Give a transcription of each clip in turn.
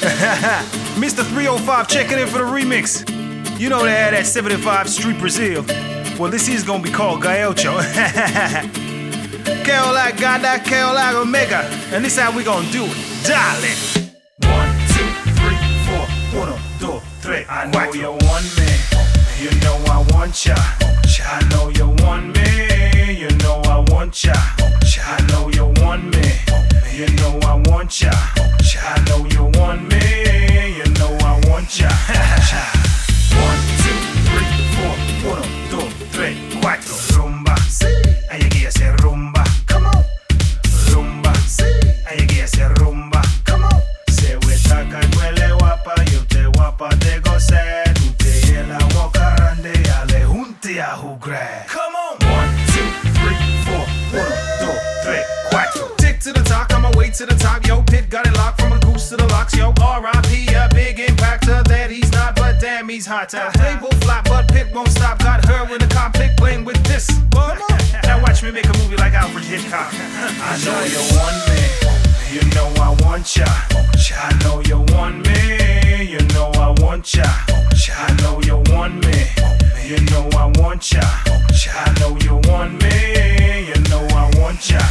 Mr. 305 checking in for the remix. You know they had that 75 Street Brazil. Well, this is gonna be called Gaucho. Que hola, gada, que hola, omega. And this how we gonna do it. Dale. 1, 2, 3, 4. 1, 2, 3. I know you want me. You know I want ya. I know you want me. You know I want ya. I know you want me. You know I want ya. I know you want me. You know I want ya. 1, 2, 3, 4. 1, 2, 3, 4. Rumba. Hay que hacer rumba. Come on. Rumba. Hay que hacer rumba. Come on. Se huetaca y huele guapa. Yo te guapa te gocé. Tú te la boca grande. Ale junte a jugar. Come on. 1, 2, 3, 4. 1, 2, 3, 4. Tick to the top, on my way to the top. Yo, Pit got it locked from a goose to the locks. Yo, R.I.P. a big impactor that he's not, but damn he's hot. They both flop, but Pit won't stop. Got her in the cockpit playing with this. Now watch me make a movie like Alfred Hitchcock. I know you want me. You know I want ya. I know you want me. You know I want ya. I know you want me. You know I want ya. I know you want me. You know I want ya.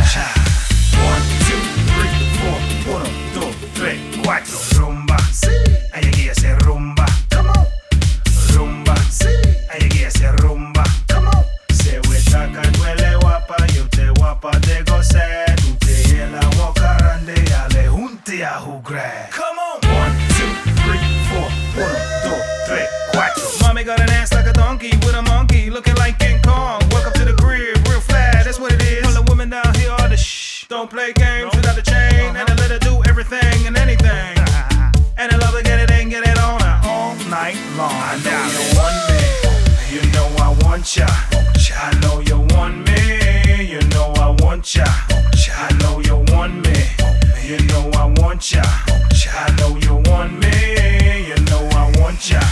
1, 2, 3, 4. 1, 2, 3, 4. Rumba. Hay que hacer rumba. Come on. Rumba. Hay que hacer rumba. Come on. Se huetaca y huele guapa. Yo te guapa te gocé. Tú te la boca grande. Ale junte a jugar. Come on. 1, 2, 3, 4. 1, 2, 3, 4. Mommy got an ass like a donkey with a monkey looking like King Kong. Welcome to the crib, real flat, that's what it is. All the women down here are the shh. Don't play games without the chain. And I let her do everything and anything. And I love to get it and get it on her all night long. I know you want me. You know I want ya. I know you want me. You know I want ya. I know you want me. You know I want ya. I know you want me. You know I want ya.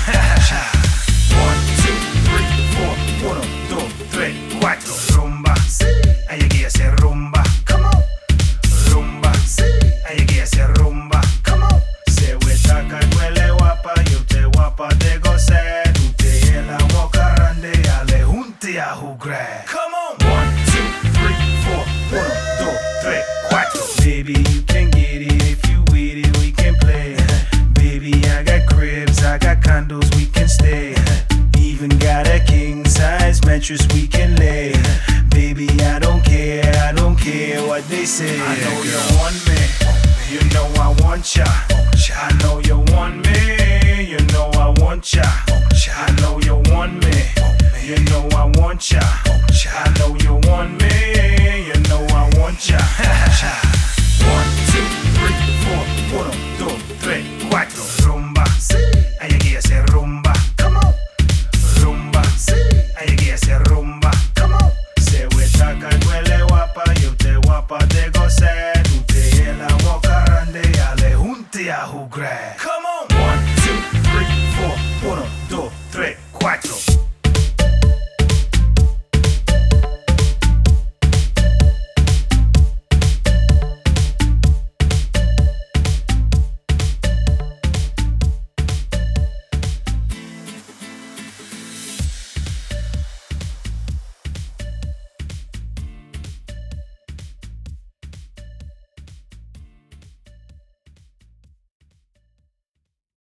1, 2, 3, 4. 1, 2, 3, 4. Rumba. Hay que hacer rumba. Come on. Rumba. Hay que hacer rumba. Come on. Se huetaca y huele guapa. Yo te guapa te gocé. Tú te la boca grande. Ale junte a jugar. Come on. 1, 2, 3, 4. 1, 2, 3, 4. Baby, you can get it if you with it. We can play. Baby, I got cribs, I got condos, we can stay. Even got a king size mattress we can lay. Baby, I don't care what they say. I know you want me. You know I want ya. I know you want me. You know I want ya. I know you want me. You know I want ya. I know you want me. You know I want ya. 1, 2, 3, 4. 1, 2, 3, 4. Rumba. Hay que hacer rumba. Come on. Rumba. Hay que hacer rumba. Come on. Se huetaca y huele guapa. Yo te guapa te gocé. Tú te la boca grande. Ale junte a jugar.